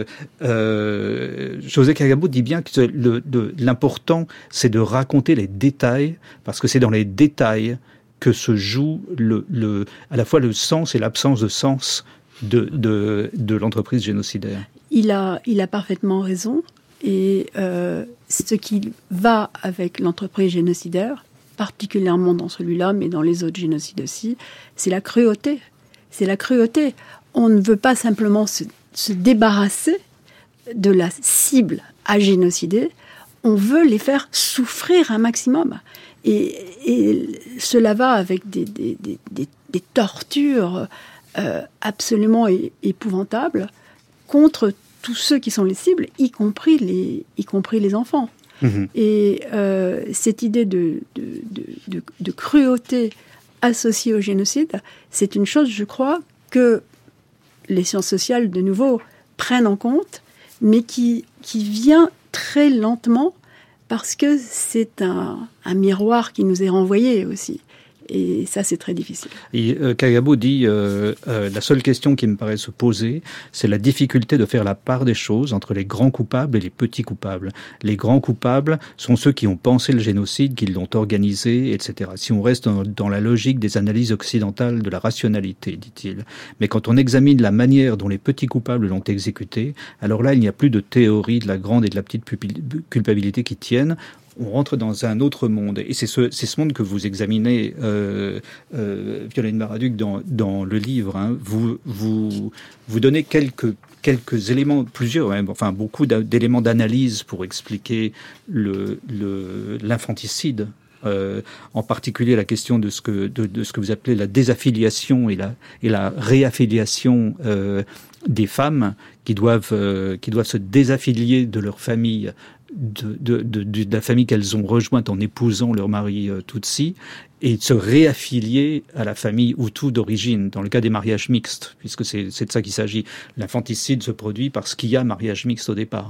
euh, José Kagabo dit bien que le, de, l'important, c'est de raconter les détails, parce que c'est dans les détails que se joue le, le, à la fois le sens et l'absence de sens de, de, de l'entreprise génocidaire. Il a, il a parfaitement raison. Et euh, ce qui va avec l'entreprise génocidaire, particulièrement dans celui-là, mais dans les autres génocides aussi, c'est la cruauté. C'est la cruauté. On ne veut pas simplement se, se débarrasser de la cible à génocider, on veut les faire souffrir un maximum. Et, et cela va avec des, des, des, des, des tortures euh, absolument é, épouvantables contre tous ceux qui sont les cibles, y compris les, y compris les enfants. Mmh. Et euh, cette idée de, de, de, de, de cruauté associée au génocide, c'est une chose, je crois, que les sciences sociales, de nouveau, prennent en compte, mais qui, qui vient très lentement parce que c'est un, un miroir qui nous est renvoyé aussi. Et ça, c'est très difficile. Et euh, Kagabo dit euh, euh, la seule question qui me paraît se poser, c'est la difficulté de faire la part des choses entre les grands coupables et les petits coupables. Les grands coupables sont ceux qui ont pensé le génocide, qui l'ont organisé, et cetera. Si on reste dans, dans la logique des analyses occidentales de la rationalité, dit-il. Mais quand on examine la manière dont les petits coupables l'ont exécuté, alors là, il n'y a plus de théorie de la grande et de la petite culpabilité qui tiennent. on rentre dans un autre monde. Et c'est ce, c'est ce monde que vous examinez, euh, euh, Violaine Baraduc, dans, dans le livre. Hein. Vous, vous, vous donnez quelques quelques éléments, plusieurs, hein, enfin beaucoup d'éléments d'analyse pour expliquer le, le, l'infanticide. Euh, en particulier la question de ce que de, de ce que vous appelez la désaffiliation et la et la réaffiliation euh, des femmes qui doivent euh, qui doivent se désaffilier de leur famille, de de, de, de la famille qu'elles ont rejointe en épousant leur mari euh, Tutsi, et de se réaffilier à la famille Hutu d'origine, dans le cas des mariages mixtes, puisque c'est c'est de ça qu'il s'agit. L'infanticide se produit parce qu'il y a mariage mixte au départ.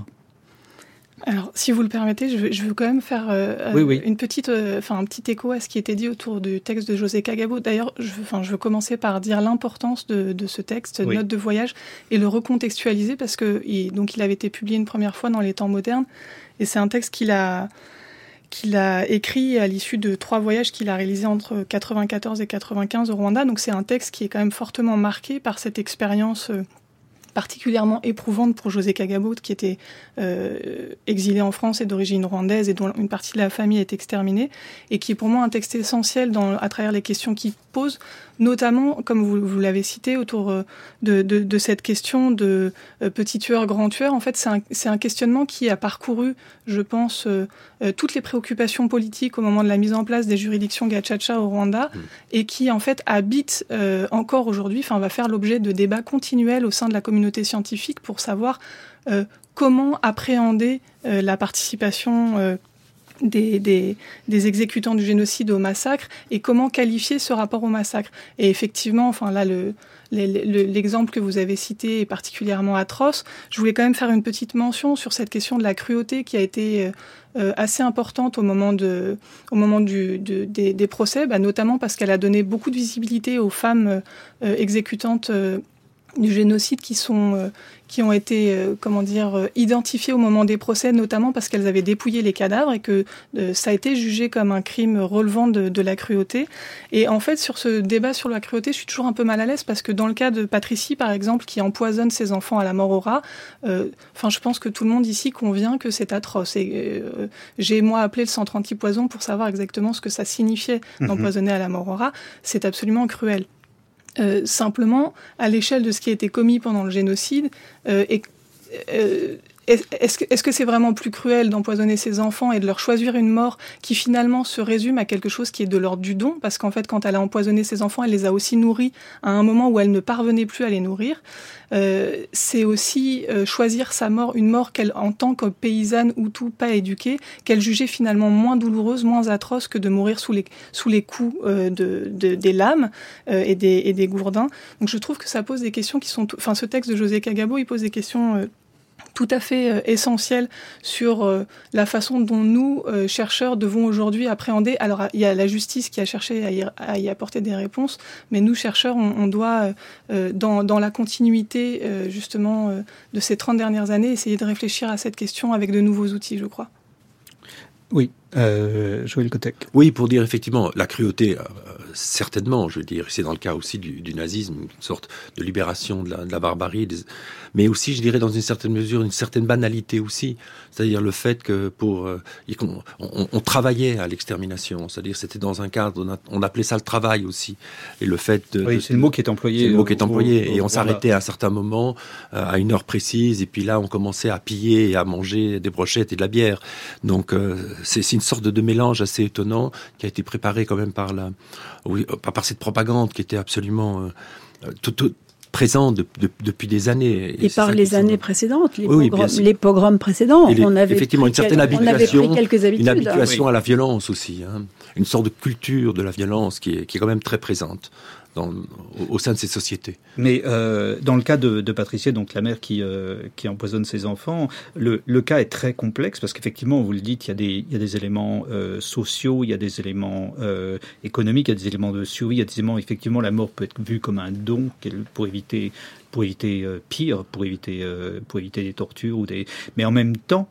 Alors, si vous le permettez, je veux, je veux quand même faire euh, oui, oui. une petite, euh, enfin un petit écho à ce qui était dit autour du texte de José Kagabo. D'ailleurs, je, enfin, je veux commencer par dire l'importance de, de ce texte, oui. Note de voyage, et le recontextualiser parce que il, donc il avait été publié une première fois dans les temps modernes, et c'est un texte qu'il a qu'il a écrit à l'issue de trois voyages qu'il a réalisés entre quatre-vingt-quatorze et quatre-vingt-quinze au Rwanda. Donc c'est un texte qui est quand même fortement marqué par cette expérience Euh, particulièrement éprouvante pour José Kagabo, qui était euh, exilé en France et d'origine rwandaise et dont une partie de la famille est exterminée, et qui est pour moi un texte essentiel dans, à travers les questions qu'il pose, notamment, comme vous, vous l'avez cité, autour de, de, de cette question de euh, petit tueur, grand tueur. En fait, c'est un, c'est un questionnement qui a parcouru, je pense, euh, euh, toutes les préoccupations politiques au moment de la mise en place des juridictions Gacaca au Rwanda, mmh. et qui, en fait, habite euh, encore aujourd'hui, enfin, va faire l'objet de débats continuels au sein de la communauté scientifique pour savoir euh, comment appréhender euh, la participation euh, Des, des, des exécutants du génocide au massacre et comment qualifier ce rapport au massacre. Et effectivement, enfin là, le, le, l'exemple que vous avez cité est particulièrement atroce. Je voulais quand même faire une petite mention sur cette question de la cruauté qui a été euh, assez importante au moment, de, au moment du, de, des, des procès, bah, notamment parce qu'elle a donné beaucoup de visibilité aux femmes euh, exécutantes euh, du génocide qui sont euh, qui ont été euh, comment dire euh, identifiées au moment des procès, notamment parce qu'elles avaient dépouillé les cadavres et que euh, ça a été jugé comme un crime relevant de, de la cruauté. Et en fait, sur ce débat sur la cruauté, je suis toujours un peu mal à l'aise parce que dans le cas de Patricie, par exemple, qui empoisonne ses enfants à la mort au rat, euh, enfin, je pense que tout le monde ici convient que c'est atroce. Et euh, j'ai moi appelé le centre anti-poison pour savoir exactement ce que ça signifiait mmh. d'empoisonner à la mort au rat. C'est absolument cruel. Euh, simplement, à l'échelle de ce qui a été commis pendant le génocide, euh, et, euh, est-ce que, est-ce que c'est vraiment plus cruel d'empoisonner ses enfants et de leur choisir une mort qui finalement se résume à quelque chose qui est de l'ordre du don, parce qu'en fait, quand elle a empoisonné ses enfants, elle les a aussi nourris à un moment où elle ne parvenait plus à les nourrir. Euh, c'est aussi euh, choisir sa mort, une mort qu'elle, en tant que paysanne Hutu pas éduquée, qu'elle jugeait finalement moins douloureuse, moins atroce que de mourir sous les, sous les coups euh, de, de, des lames euh, et, des, et des gourdins. Donc je trouve que ça pose des questions qui sont... Enfin, ce texte de José Kagabo, il pose des questions... Euh, tout à fait euh, essentiel sur euh, la façon dont nous, euh, chercheurs, devons aujourd'hui appréhender. Alors, il y a la justice qui a cherché à y, à y apporter des réponses, mais nous, chercheurs, on, on doit, euh, dans, dans la continuité, euh, justement, euh, de ces trente dernières années, essayer de réfléchir à cette question avec de nouveaux outils, je crois. Oui, euh, Joël Kotek. Oui, pour dire effectivement, la cruauté, euh, certainement, je veux dire, c'est dans le cas aussi du, du nazisme, une sorte de libération de la, de la barbarie, des, mais aussi, je dirais, dans une certaine mesure, une certaine banalité aussi, c'est-à-dire le fait que pour, euh, on, on, on travaillait à l'extermination, c'est-à-dire c'était dans un cadre, on, a, on appelait ça le travail aussi, et le fait de... Oui, de, c'est le mot qui est employé. C'est le mot qui est employé, au, au, et on au, s'arrêtait à un certain moment, euh, à une heure précise, et puis là, on commençait à piller et à manger des brochettes et de la bière. Donc, euh, c'est, c'est une sorte de, de mélange assez étonnant qui a été préparé quand même par la, oui, par cette propagande qui était absolument euh, tout, tout, présente de, de, depuis des années. Et, et par les années sont... précédentes, les, oui, pogroms, les pogroms précédents. Les, on avait effectivement, une certaine habituation, on avait pris quelques habitudes. Une habituation oui. à la violence aussi, hein, une sorte de culture de la violence qui est, qui est quand même très présente. Dans, au, au sein de ces sociétés. Mais euh, dans le cas de, de Patricia, donc la mère qui, euh, qui empoisonne ses enfants, le, le cas est très complexe parce qu'effectivement, vous le dites, il y a des, il y a des éléments euh, sociaux, il y a des éléments euh, économiques, il y a des éléments de survie, il y a des éléments, effectivement, la mort peut être vue comme un don pour éviter, pour éviter euh, pire, pour éviter, euh, pour éviter des tortures ou des. Mais en même temps,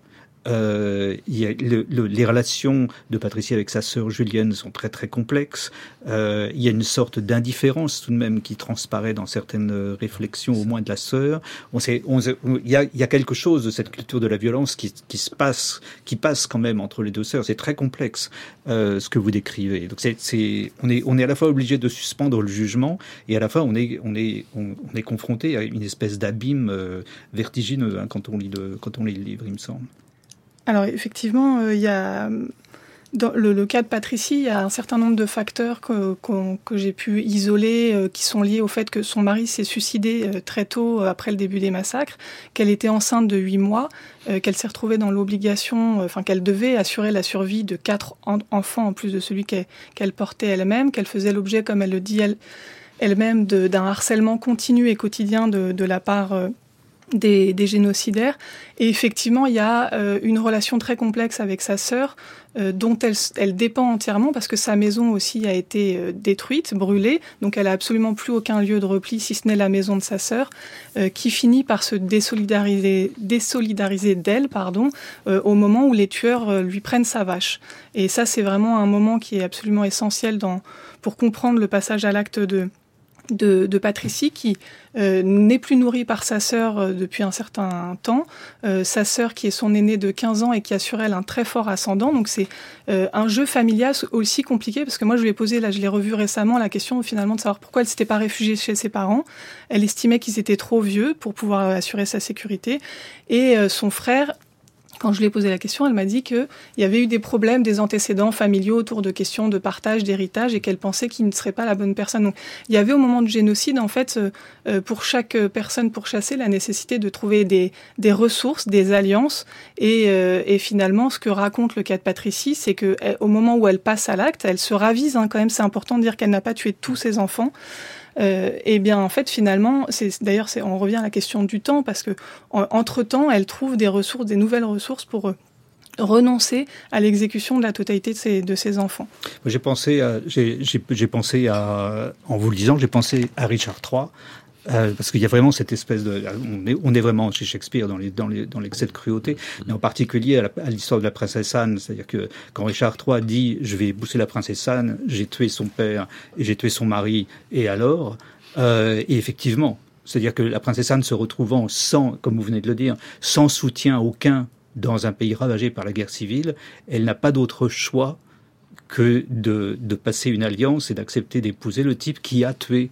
Euh, il y a le, le, les relations de Patricie avec sa sœur Julienne sont très très complexes. Euh, il y a une sorte d'indifférence tout de même qui transparaît dans certaines réflexions, au moins de la sœur. On sait, on, il y a, il y a quelque chose de cette culture de la violence qui, qui se passe, qui passe quand même entre les deux sœurs. C'est très complexe euh, ce que vous décrivez. Donc c'est, c'est, on est, on est à la fois obligé de suspendre le jugement et à la fois on est, on est, on, on est confronté à une espèce d'abîme euh, vertigineux hein, quand on lit le, quand on lit le livre, il me semble. Alors effectivement, il euh, y a dans le, le cas de Patricie, il y a un certain nombre de facteurs que, que, que j'ai pu isoler, euh, qui sont liés au fait que son mari s'est suicidé euh, très tôt euh, après le début des massacres, qu'elle était enceinte de huit mois, euh, qu'elle s'est retrouvée dans l'obligation, enfin euh, qu'elle devait assurer la survie de quatre en, enfants en plus de celui qu'elle, qu'elle portait elle-même, qu'elle faisait l'objet, comme elle le dit elle, elle-même, de, d'un harcèlement continu et quotidien de, de la part euh, Des, des génocidaires. Et effectivement, il y a euh, une relation très complexe avec sa sœur, euh, dont elle, elle dépend entièrement, parce que sa maison aussi a été euh, détruite, brûlée, donc elle a absolument plus aucun lieu de repli, si ce n'est la maison de sa sœur, euh, qui finit par se désolidariser, désolidariser d'elle, pardon, euh, au moment où les tueurs euh, lui prennent sa vache. Et ça, c'est vraiment un moment qui est absolument essentiel dans, pour comprendre le passage à l'acte de De, de Patricie, qui euh, n'est plus nourrie par sa sœur euh, depuis un certain temps. Euh, sa sœur qui est son aînée de quinze ans et qui a sur elle un très fort ascendant. Donc c'est euh, un jeu familial aussi compliqué, parce que moi je lui ai posé, là je l'ai revu récemment, la question finalement de savoir pourquoi elle s'était pas réfugiée chez ses parents. Elle estimait qu'ils étaient trop vieux pour pouvoir assurer sa sécurité. Et euh, son frère, quand je lui ai posé la question, elle m'a dit qu'il y avait eu des problèmes, des antécédents familiaux autour de questions de partage, d'héritage, et qu'elle pensait qu'il ne serait pas la bonne personne. Donc, il y avait au moment du génocide, en fait, euh, pour chaque personne pourchassée, la nécessité de trouver des, des ressources, des alliances. Et, euh, et finalement, ce que raconte le cas de Patricie, c'est qu'au moment où elle passe à l'acte, elle se ravise, hein, quand même, c'est important de dire qu'elle n'a pas tué tous ses enfants. Euh, et bien en fait finalement, c'est, d'ailleurs c'est, on revient à la question du temps, parce que en, entre-temps elle trouve des ressources, des nouvelles ressources pour euh, renoncer à l'exécution de la totalité de ses, de ses enfants. J'ai pensé, à, j'ai, j'ai, j'ai pensé à, en vous le disant, j'ai pensé à Richard trois. Euh, parce qu'il y a vraiment cette espèce de, on est, on est vraiment chez Shakespeare dans les, dans les, dans l'excès de cruauté, mais en particulier à, la, à l'histoire de la princesse Anne, c'est-à-dire que quand Richard trois dit, je vais bousser la princesse Anne, j'ai tué son père et j'ai tué son mari, et alors, euh, et effectivement, c'est-à-dire que la princesse Anne se retrouvant sans, comme vous venez de le dire, sans soutien aucun dans un pays ravagé par la guerre civile, elle n'a pas d'autre choix que de, de passer une alliance et d'accepter d'épouser le type qui a tué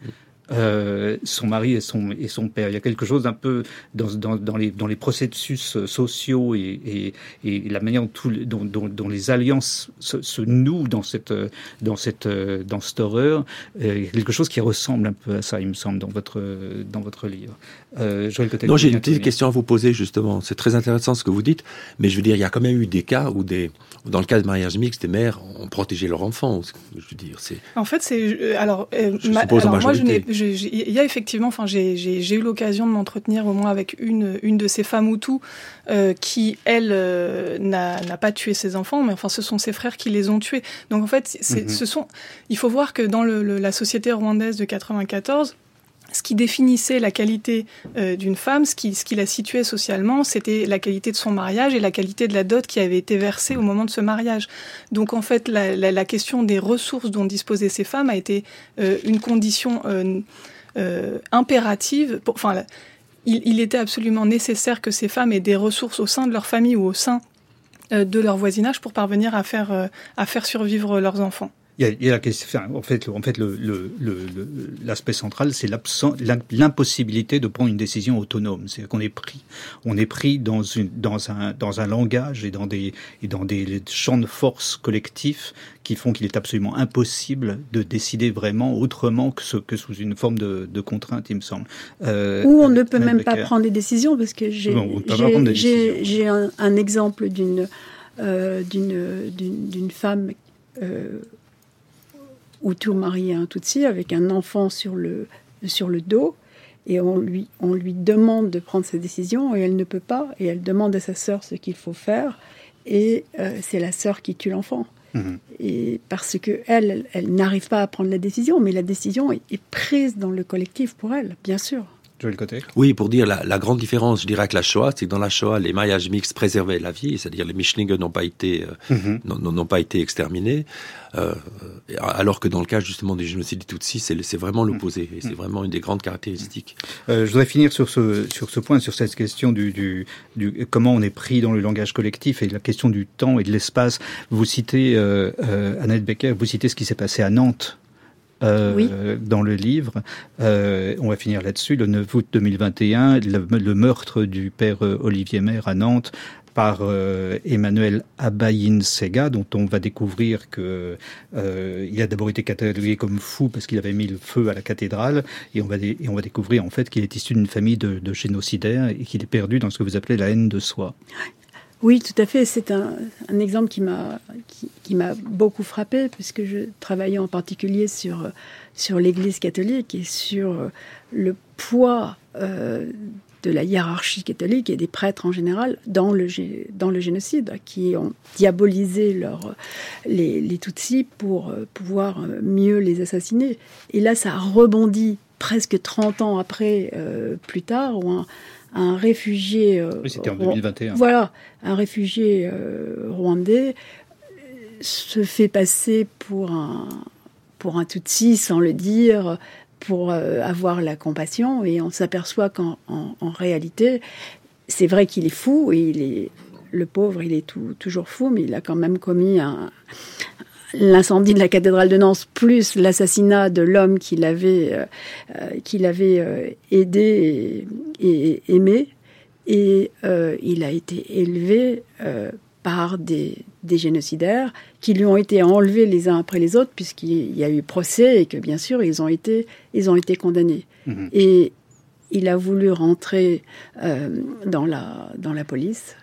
Euh, son mari et son, et son père. Il y a quelque chose d'un peu dans, dans, dans, les, dans les processus sociaux et, et, et la manière dont, tout, dont, dont, dont les alliances se, se nouent dans cette, dans cette, dans cette horreur. Euh, il y a quelque chose qui ressemble un peu à ça, il me semble, dans votre, dans votre livre. Euh, Joël Cotel. Non, j'ai une petite question à vous poser, justement. C'est très intéressant ce que vous dites, mais je veux dire, il y a quand même eu des cas où des, dans le cas de mariage mixte, des mères ont protégé leur enfant. Je veux dire, c'est. En fait, c'est alors. Euh, je ma, suppose alors en majorité. Moi, je n'ai, il y a effectivement, enfin, j'ai, j'ai, j'ai eu l'occasion de m'entretenir au moins avec une, une de ces femmes Hutus euh, qui, elle, euh, n'a, n'a pas tué ses enfants, mais enfin, ce sont ses frères qui les ont tués. Donc, en fait, c'est, mm-hmm. ce sont. Il faut voir que dans le, le, la société rwandaise de quatre-vingt-quatorze, ce qui définissait la qualité euh, d'une femme, ce qui, ce qui la situait socialement, c'était la qualité de son mariage et la qualité de la dot qui avait été versée au moment de ce mariage. Donc en fait, la, la, la question des ressources dont disposaient ces femmes a été euh, une condition euh, euh, impérative. Pour, enfin, la, il, il était absolument nécessaire que ces femmes aient des ressources au sein de leur famille ou au sein euh, de leur voisinage pour parvenir à faire, euh, à faire survivre leurs enfants. Il y a, il y a la question, enfin, en fait, en fait le, le, le, le, l'aspect central, c'est l'impossibilité de prendre une décision autonome. C'est-à-dire qu'on est pris, on est pris dans, une, dans, un, dans un langage et dans, des, et dans des champs de force collectifs qui font qu'il est absolument impossible de décider vraiment autrement que, ce, que sous une forme de, de contrainte, il me semble. Euh, Ou on ne peut même pas prendre des décisions, parce que j'ai, non, j'ai, j'ai, j'ai un, un exemple d'une, euh, d'une, d'une, d'une femme euh, Hutu marié à un Tutsi avec un enfant sur le, sur le dos, et on lui, on lui demande de prendre sa décision et elle ne peut pas, et elle demande à sa sœur ce qu'il faut faire, et euh, c'est la sœur qui tue l'enfant. Mmh. Et parce que elle, elle, elle n'arrive pas à prendre la décision, mais la décision est, est prise dans le collectif pour elle, bien sûr. Joël Cotet. Oui, pour dire la, la grande différence, je dirais, avec la Shoah, c'est que dans la Shoah, les mariages mixtes préservaient la vie, c'est-à-dire les Mischlinge n'ont pas été, euh, mm-hmm. n'ont, n'ont pas été exterminés, euh, alors que dans le cas justement du génocide des Tutsis, c'est, c'est vraiment l'opposé, et c'est vraiment une des grandes caractéristiques. Euh, je voudrais finir sur ce, sur ce point, sur cette question du, du, du comment on est pris dans le langage collectif et la question du temps et de l'espace. Vous citez, euh, euh, Annette Becker, vous citez ce qui s'est passé à Nantes. Euh, oui. Dans le livre, euh, on va finir là-dessus, le neuf août deux mille vingt et un, le, le meurtre du père Olivier Maire à Nantes par euh, Emmanuel Abayin-Sega, dont on va découvrir que euh, il a d'abord été catalogué comme fou parce qu'il avait mis le feu à la cathédrale, et on va, dé- et on va découvrir en fait qu'il est issu d'une famille de, de génocidaires et qu'il est perdu dans ce que vous appelez la haine de soi. Oui, tout à fait. C'est un, un exemple qui m'a, qui, qui m'a beaucoup frappée, puisque je travaillais en particulier sur, sur l'Église catholique et sur le poids euh, de la hiérarchie catholique et des prêtres en général dans le, dans le génocide, qui ont diabolisé leur, les, les Tutsis pour pouvoir mieux les assassiner. Et là, ça a rebondi presque trente ans après, euh, plus tard, où un un réfugié... Euh, oui, c'était en deux mille vingt et un. Voilà, un réfugié euh, rwandais se fait passer pour un, pour un Tutsi sans le dire, pour euh, avoir la compassion, et on s'aperçoit qu'en en, en réalité, c'est vrai qu'il est fou, et il est, le pauvre, il est tout, toujours fou, mais il a quand même commis un... l'incendie de la cathédrale de Nantes, plus l'assassinat de l'homme qu'il avait, euh, qu'il avait euh, aidé et, et aimé. Et euh, il a été élevé euh, par des, des génocidaires qui lui ont été enlevés les uns après les autres, puisqu'il y a eu procès et que, bien sûr, ils ont été, ils ont été condamnés. Mmh. Et il a voulu rentrer euh, dans, la, dans la police.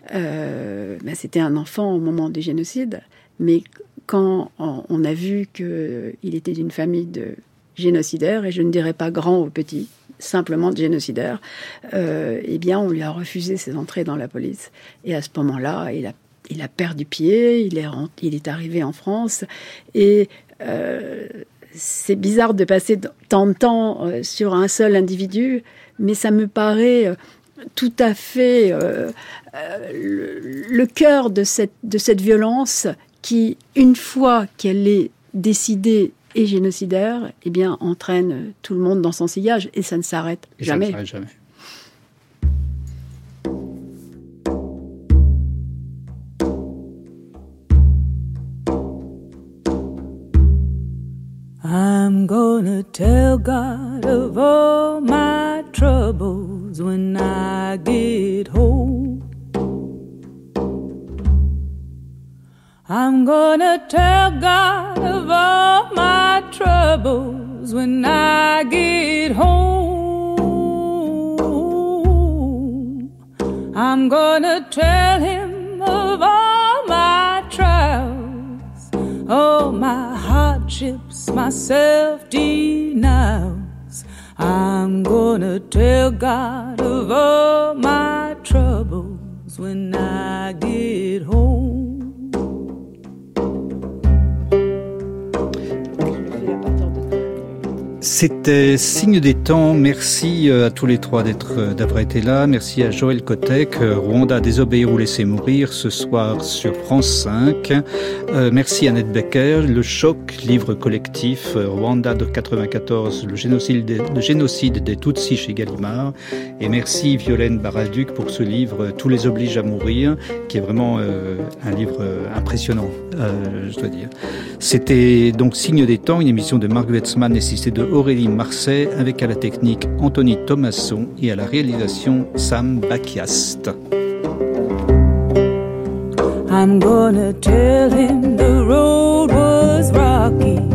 Euh, ben, c'était un enfant au moment du génocide, mais quand on a vu qu'il était d'une famille de génocidaires, et je ne dirais pas grand ou petit, simplement de génocidaires, euh, eh bien, on lui a refusé ses entrées dans la police. Et à ce moment-là, il a, il a perdu pied, il est, il est arrivé en France, et euh, c'est bizarre de passer tant de temps euh, sur un seul individu, mais ça me paraît... Euh, tout à fait euh, euh, le, le cœur de cette, de cette violence qui, une fois qu'elle est décidée et génocidaire, eh bien, entraîne tout le monde dans son sillage, et ça ne s'arrête et jamais. Ça ne s'arrête jamais. I'm gonna tell God of all my troubles when I get home. I'm gonna tell God of all my troubles when I get home. I'm gonna tell him of all my trials, all my hardships, my self-denials. I'm gonna tell God of all my troubles when I get home. C'était Signe des temps. Merci à tous les trois d'être, d'avoir été là. Merci à Joël Kotek, Rwanda, désobéir ou laisser mourir, ce soir sur France cinq. Euh, merci Annette Becker, Le Choc, livre collectif, Rwanda de quatre-vingt-quatorze, le génocide des, le génocide des Tutsis chez Gallimard. Et merci Violaine Baraduc pour ce livre, Tous les obligent à mourir, qui est vraiment euh, un livre impressionnant, euh, je dois dire. C'était donc Signe des temps, une émission de Marc Wetzmann assistée de Aurélie Marseille, avec à la technique Anthony Thomasson et à la réalisation Sam Bakiast. I'm gonna tell him the road was rocky